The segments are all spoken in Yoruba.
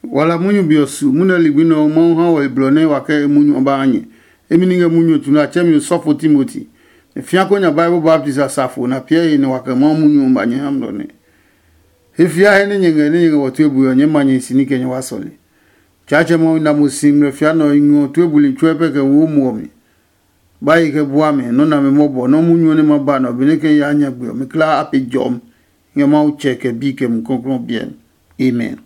wala munyu biosu muna ligbino mo ha wa iblone wa ke munyu ba anye emininge munyu tuna chemi sofo Timothy fiako nya Bible Baptist asafo na pia ni wa ke mo munyu ba anye hamdone ifia he nyenge watu ebu onye manye sinike nya wasole chache mo na musimre fiano ingo tu ebu linchwepe ke wo muomi bayi ke buame no na me mobo no munyu ne maba no bineke ya anya gbe me kla api jom nge ma ucheke bi ke mkonkron bien amen.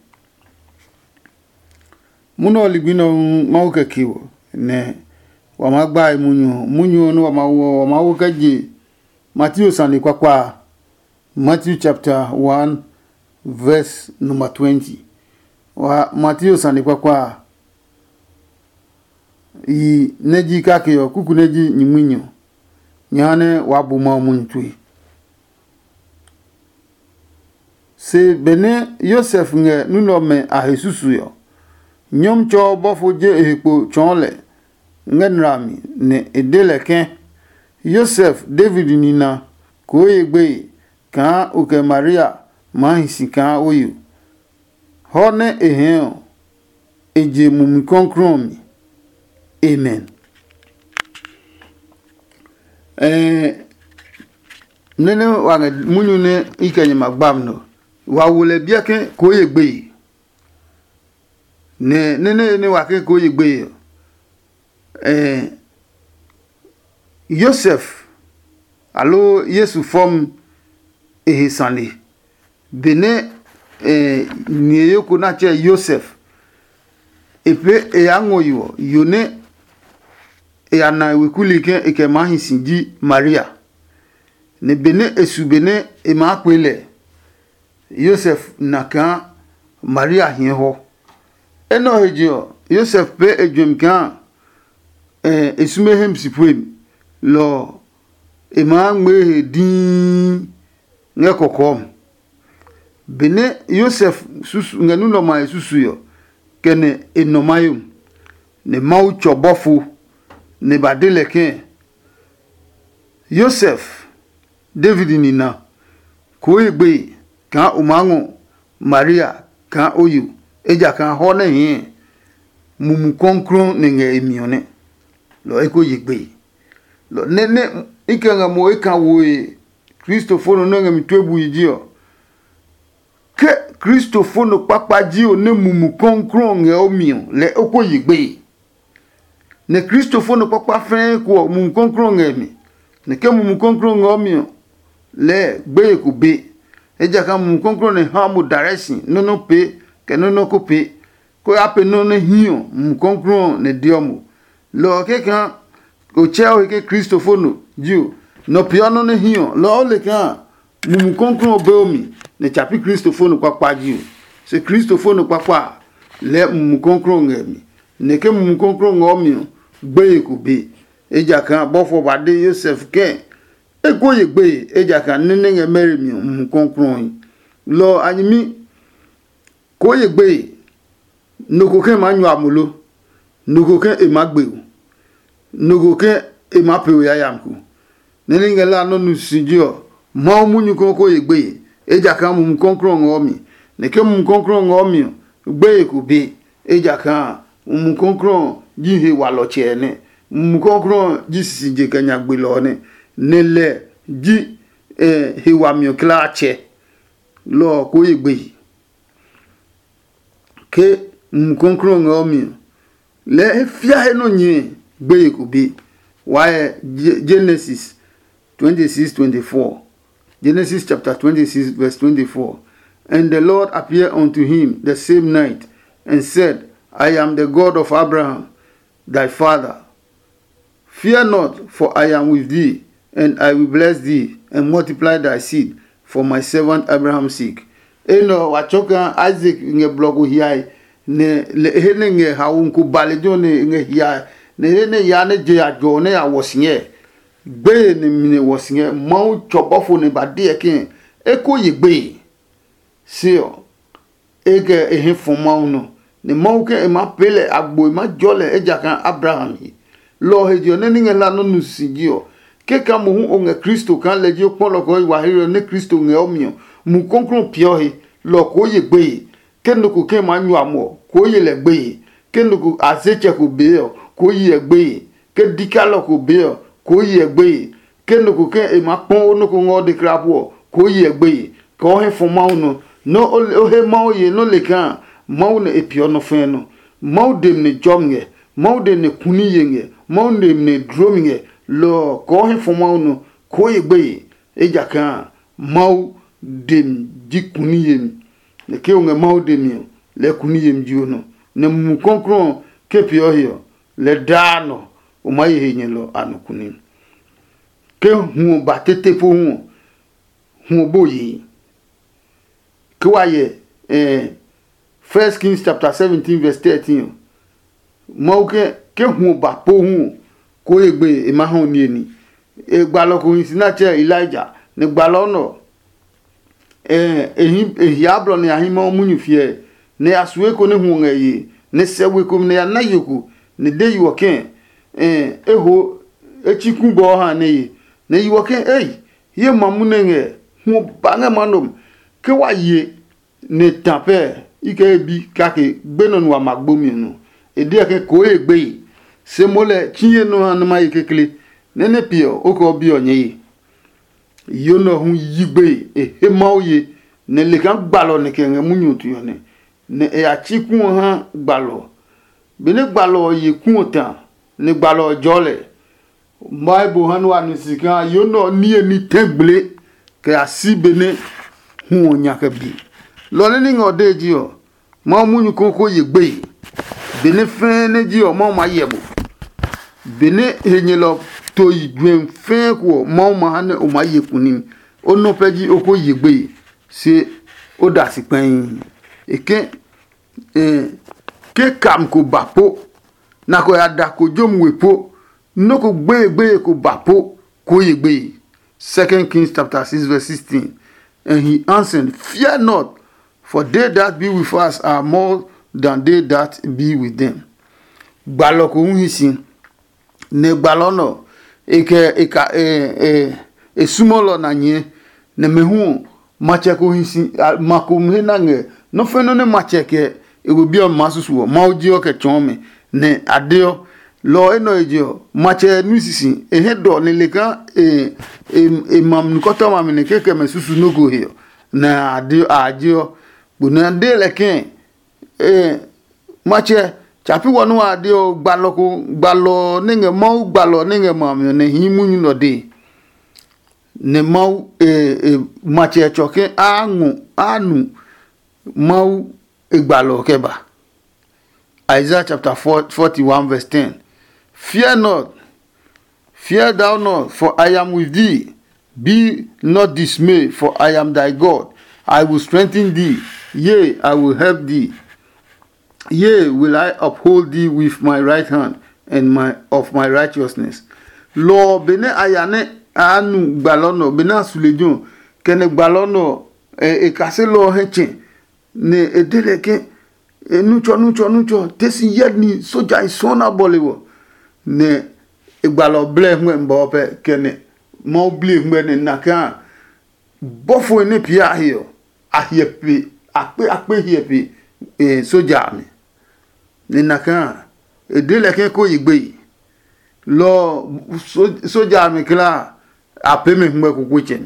Muno ligbino mauke kiwo ne wamagba munyu no wamawo kaje Matthew sani kwa Matthew chapter 1 verse number 20 wa Matthew sani kwa i neji kake yo kuku neji nyimunyo nyane wabu ma muntui se bene Yosef nge nuno me ahesusu yo nyom cho bofo je ehpo chonle ngenrami ne edeleken Yosef David nina ko yegbe kan oke Maria mahisi kan oyu hone ehen eje mumi konkron mi amen. Nene wanga munyu ne ikenye magbam no wa wole biake ko yegbe ne wake ko yegbe Yosef alo Yesu form ehisani bene nieyoko na che Yosef epe eyangoyo yone yana wekulike eke mahisinji Maria ne bene esu bene emakwele Yosef naka Maria hiho eno hejo Yosef pe ejumkan esumehem sipwem lo emangwe din ngekokom bene Yosef susu nganu no ma susu yo kene enomayum ne mau chobofu ne badeleke Yosef David nina ko egbe kan umango Maria kan oyu eja kan hone hin mumu konkron nge emione lo eko yegbe lo nene ikanga mo eka wo Christopher no nge mitwebu yijio ke Christopher no papa ji o ne mumu konkron nge omio le oko yegbe ne Christopher no papa fen ko mumu konkron nge mi ne ke mumu konkron nge omio le gbe ko be eja kan mumu konkron ne hamu direction no pe ke no ko pe ko ape no ne hiyo mumu konkron ne diomo lo ke kan o cheo ke Christopher no ju no piano ne hiyo lo le kan mumu konkron be omi ne chapi Christopher no papa ju se Christopher no papa le mumu konkron nge mi ne ke mumu konkron nge omio gbe ko be eja kan bofo bade Yosef ke eko ye gbe eja kan nene nge meri mi mumu konkron lo anyimi ko ye gbe noko ke manyu amulo noko ke emagbe noko ke emape oyayamku nene nge la no nusinjo mo munyu ko ye gbe eja kan mumu konkron omi ne ke mumu konkron omi gbe ko be eja kan mumu konkron jihe waloche ne mumu konkron jisije kanya gbe lo ne nele ji hewa mi klache lo ko ye gbe ke mkonkron omi le fia no nyi gbe ko bi wa Genesis 26:24 Genesis chapter 26 verse 24 and the Lord appeared unto him the same night and said, I am the God of Abraham thy father, fear not, for I am with thee, and I will bless thee and multiply thy seed for my servant Abraham's sake. Eno wachoka Isaac nge blogu hiai ne hene nge haunku balejo ne nge hiai ne hene ya ne je ajo ne ya wosinye gbe ne mine wosinye mau chobofo ne badie kin eko ye gbe sio ege ehin fomau no ne mau ke ma pele agbo ma jole eja kan Abraham lo hejo ne nge la no nusigio ke ka mu hu onge Kristo kan lejo polo ko wa hero ne Kristo nge omio mu konkron piohi lo ko ye gbe kendo ko ke ma nyu amo ko ye le gbe kendo ko azeche ko be ko ye gbe ke dikalo ko be ko ye gbe kendo ko ke e ma pon no ko ngode krapo ko ye gbe ko he fo ma no o he ma ye no le kan ma no e pio no fe no ma dem ne jomnge ma dem ne kuni yenge ma dem ne dromnge lo ko he fo ma no ko ye gbe e jakan ma dem jikuni yem ne ke unge ma dem le kuni yem jiono ne mu konkron ke pio hio le dano o ma ye nyelo anukuni ke hu ba tete po hu boyi ke wa ye 1 Kings chapter 17 verse 13 mo ke hu ba po hu ko egbe e ma hon ni eni e gba lo ko sina che Elijah ne gba lo no ehiablo ne ahimo munyu fie ne asue ko ne hu ngayi ne sewe ko ne na yoku ne de yi woken eho echiku bo ha ne yi woken ye mamu ne nge hu banga manom ke wa ye ne tape ike bi kake gbenon wa magbomi no e de ke ko egbe se mole chiye no han ma ikekele nene pio oko bi onye yo no hu yigbe he mauye ne le kan gbalo ne ke munyu tu yo ne e achiku han gbalo bene gbalo ye kunta ne gbalo jole Bible han wa ni sika yo no ni eni tegble ke asibene hu onya ke bi lo ni ngode ji o ma munyu koko yegbe bene fe ne ji o ma yebo bene henyelo to igwen fe ko ma hane o ma yekunim ono peji oko yegbe se o da si pen eke ke kam ko bapo na ko ya da ko jom wepo no ko gbe ko bapo ko yegbe 2 Kings chapter 6 verse 16 and he answered, fear not, for they that be with us are more than they that be with them. Gbalo ko unhisin ne gbalono e sumolo na nye ne mehu mache ko unhisin makum nange no feno ne mache ke e go bi o masusu ma oji o ke chome ne adeo lo eno ejo mache nusisi e hedo ne leka mam nkoto mam ne keke mesusu no go here na adeo ajo buna de leke mache chapi wonu adeo gbalo ninge mau gbalo ninge mam ne himunyu no de ne mau mache choke anu mau gbalo keba. Isaiah chapter 41 verse 10. Fear not, fear thou not, for I am with thee. Be not dismayed, for I am thy God. I will strengthen thee, yea, I will help thee. Yea, will I uphold thee with my right hand and of my righteousness. Lord, bene ayane anu gbalono, bene asulejon, kene gbalono kase lo heche, ne edeleke, nucho, tesi yedni soja isona bolewo. Ne igbalo ble mwe mbope kene mo ble mwe ne naka bofo ne pia hiyo ahiepe akpe hiepe soja mi ne naka edele ke ko igbe lo soja mi kla ape me mwe ko kuchen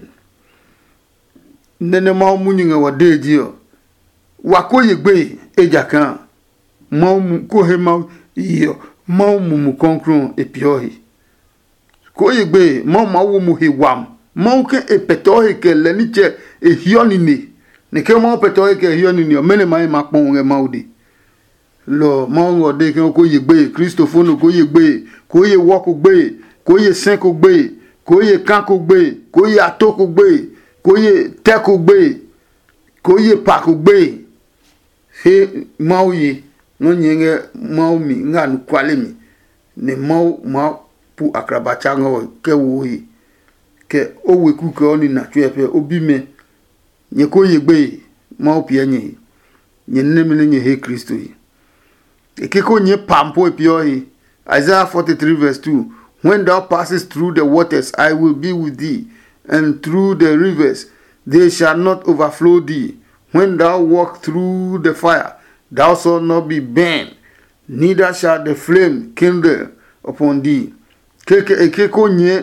nene mo munyinga wadeji o wako igbe ejakan mo ko he mo iyo mau mumu konkron epiohi ko yegbe mau mawu mu hewam mau ke epetohi ke leniche ehionini ne ke mau petohi ke ehionini mene mai makpon nge maudi lo mau ngode ke ko yegbe Christophone ko yegbe ko ye woko gbe ko ye sen ko gbe ko ye kan ko gbe ko ye atoko gbe ko ye teko gbe ko ye pa ko gbe he mau ye no nyenge mau mi nganu kwalemi ne mau pu akrabacha ngo ke woyi ke owe ku ke oni na twepe obime nye ko yegbe mau pia nye nemme nye he Kristo yi ke ko nye pampo epio yi Isaiah 43 verse 2 when thou passest through the waters I will be with thee and through the rivers they shall not overflow thee when thou walk through the fire, thou shalt not be burned, neither shall the flame kindle upon thee. Eke konye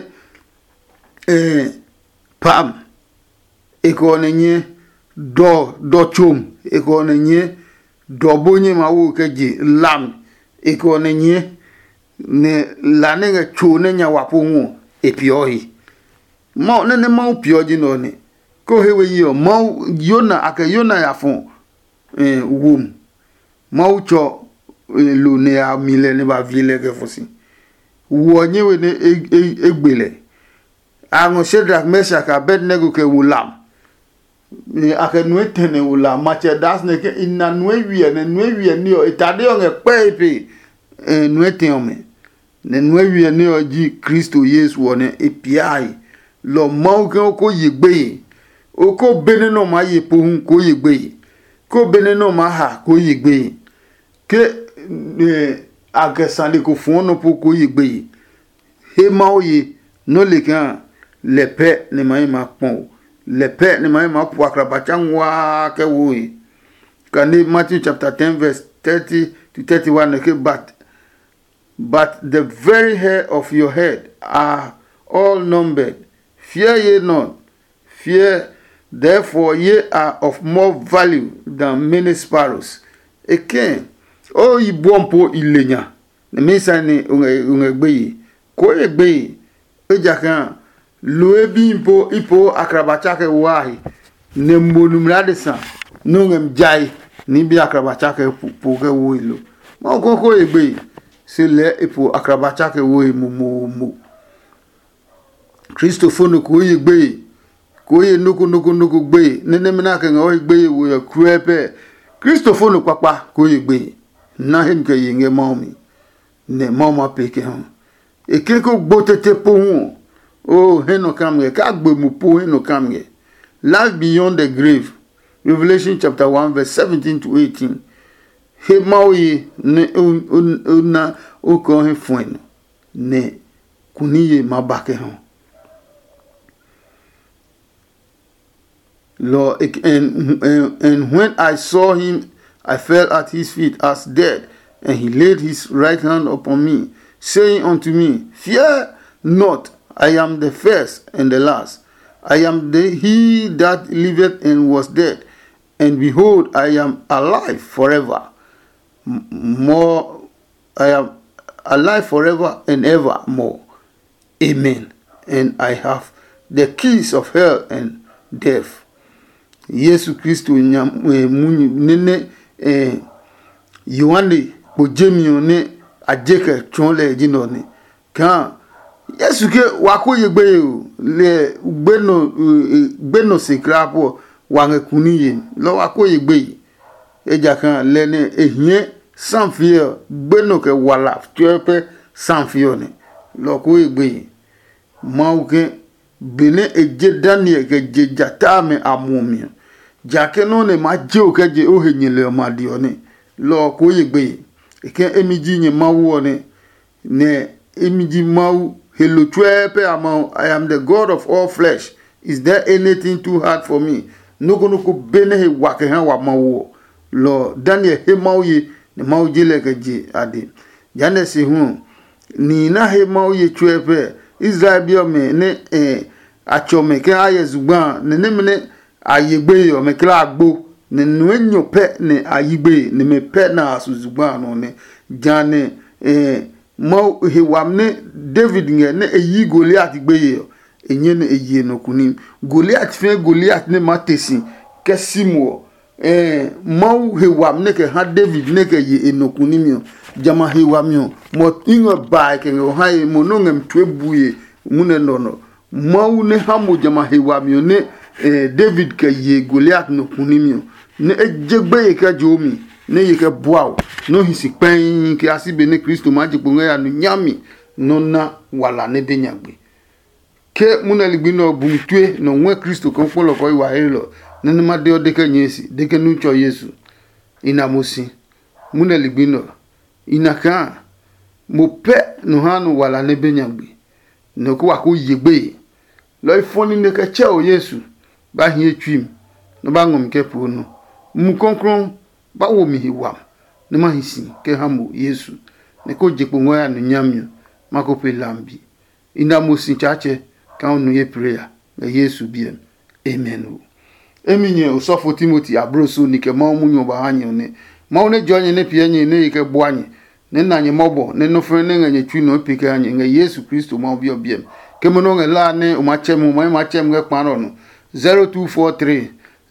pam, eko nenye do chum, eko nenye do bonye mawu keji lam, eko nenye ne lanenge chune nya wapungu epiohi. Mau nene mau pioji no ne. Ko hewe yo mau yona ake yona ya fon wom. Mau cho lu ne a mile ne ba vile ke fosi. Wo nyewe ne egbele. Ango Shadrach, Meshach, Abednego ke wulam. Ake nwe tene wulam. Mache das ne ke ina nwe wiye ni o itade o nge pepe nwe teome. Ne nwe wiye ni o ji Kristo Yesu one epiai. Lo mau ke ko yegbe. Oko bene no ma ye pohun ko yegbe. Ko bene no ma ha ko yegbe. Ke agesande ko fon no po ko yegbe. He mau ye no le kan le pe ne mai ma pon. Le pe ne mai ma po akrabacha nwa ke wo yi. Kane Matthew chapter 10 verse 30 to 31 ke but the very hair of your head are all numbered. Fear ye not. Fear, therefore ye are of more value than many sparrows. Again, oh ye bompo ilenya. Ne mesa ne ungegbe. Ko egbe. Ejakan loebi ipo akrabacha ke wahi. Ne monumrade san. Nungem jai ni bi akrabacha ke po ke wo ilo. Ma ko egbe. Se le ipo akrabacha ke wo mu. Christopher no ko yegbe. Koye nuku gbe nene mena ke ngo gbe wo ya kruepe Christopher no papa koye gbe na hen ke yenge mami ne mama peke han e ke ko gbotete po hu o heno kamge ka gbe mu po heno kamge. Life beyond the grave, Revelation chapter 1 verse 17 to 18. He mawi ne una o ko he fuen ne kuniye mabake han. Lord, and when I saw him, I fell at his feet as dead, and he laid his right hand upon me, saying unto me, Fear not, I am the first and the last. I am he that liveth and was dead, and behold, I am alive forever. I am alive forever and evermore. Amen. And I have the keys of hell and death. Yesu Kristo munyi nene Yohane bojemio ne ajeke chonle jino ne kan Yesu ke wako yegbe o le gbeno sekrapo wange kuniye lo wako yegbe eja kan le ne ehie sanfio gbeno ke wala tuepe sanfio ne lo ko yegbe mauke bene eje Daniel ke je jata me amumi jake no ne ma je o ke je o henyele ma dio ne lo ko yegbe eke emiji nye mawu ne emiji mawu hello twepe ama I am the God of all flesh. Is there anything too hard for me? Noko bene he wake han wa mawu lo Daniel he mawu ye ne mawu jele ke je ade jane se hu ni na he mawu ye twepe Israel bio me ne achome ke ayezugban ne mene ayegbe yo me kla agbo ne nwenyo pe ne ayigbe ne me pe na asuzugban no ne jane mo he wamne David ne eyi Goliath gbe yo enye ne eyi no kunim Goliath ne matesi kesimo mo he wamne ke ha David ne ke ye enokunim yo jama he wamyo mo ingo ba ke ngo ha mo no ngem twebuye mune nono mau ne hamu jama hewamio ne David ke ye Goliath no kunimio ne ejegbe ke jomi ne ye ke boawo no hisi pen ke asibe ne Kristo majipo ya no nyami no na wala ne denyagbe ke mune ligbino bumitwe no nwe Kristo konfolo ko iwa helo ne ma de odeke nyesi deke nucho Yesu ina mosi mune ligbino inaka mo pe no hanu wala ne benyagbe no ko wako yegbe lo ifoni ne ke che o Yesu ba hie twim no ba ngom ke pu no mu konkron ba wo mi hiwa ne ma hisi ke hamo Yesu ne ko jepo ngoya no nyamyo mako pe lambi ina mo sin chache ka onu ye prayer na Yesu bien amen. Eminye Osofo Timothy abroso ni ke ma omunyo ba hanye ne ma one jonye ne pianye ne ke boanye ne nanye mobo ne no fre ne nganye twi no pike anye nga Yesu Kristo ma obi obiem ke mo no ngela ne o ma chem nge kparo no 0243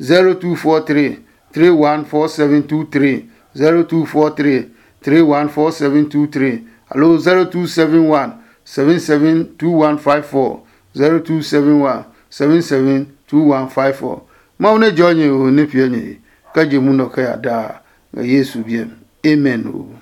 314723 0243 314723 allo 0271 772154 0271 772154 ma one jonye o ne pianye ka je mu no ka ya da nga Yesu bien amen.